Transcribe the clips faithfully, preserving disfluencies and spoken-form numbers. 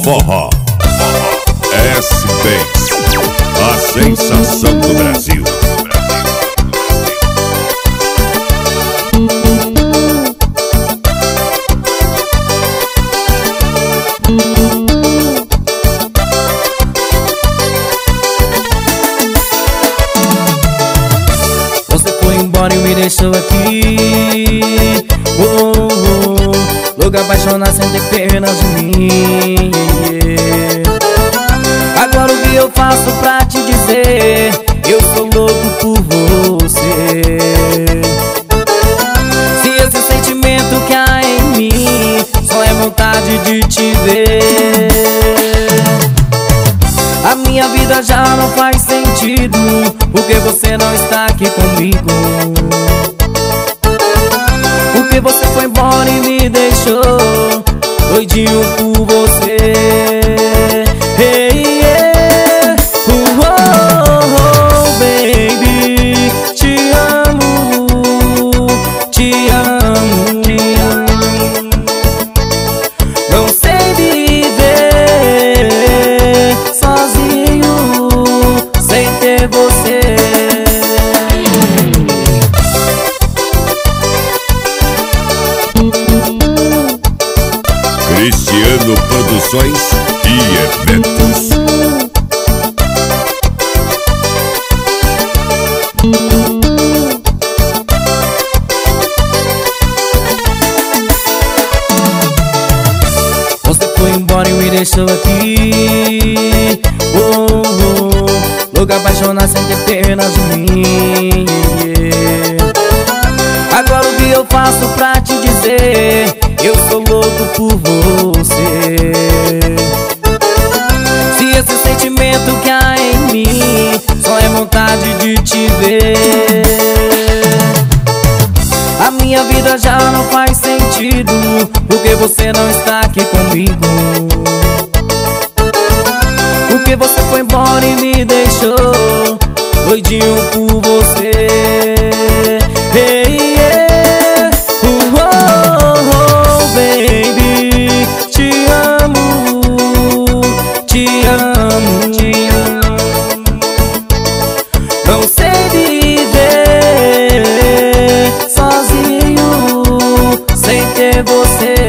Forró. S-Benz, a sensação do Brasil. Você foi embora e me deixou aqui, oh, oh, louco apaixonado sem ter pena de mim, yeah. Agora o que eu faço pra te dizer? Eu sou louco por você. Se esse sentimento que há em mim só é vontade de te ver, a minha vida já não faz sentido, porque você não está aqui comigo. Porque você foi embora e me deixou doidinho por você. Hey, yeah. uh, oh, oh, baby, te amo, te amo, te amo. Não sei viver sozinho sem ter você. Cristiano Produções e Eventos. Você foi embora e me deixou aqui, oh, oh, louco apaixonado sem ter pena de mim, yeah. Agora o que eu faço pra te dizer? Eu sou louco por você. Se esse sentimento que há em mim só é vontade de te ver, a minha vida já não faz sentido, porque você não está aqui comigo. Porque você foi embora e me deixou doidinho por você. Hey, yeah. uh, oh, oh, baby, te amo, te amo, te amo. Não sei viver sozinho sem ter você.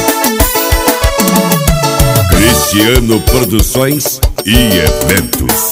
Cristiano Produções e Eventos.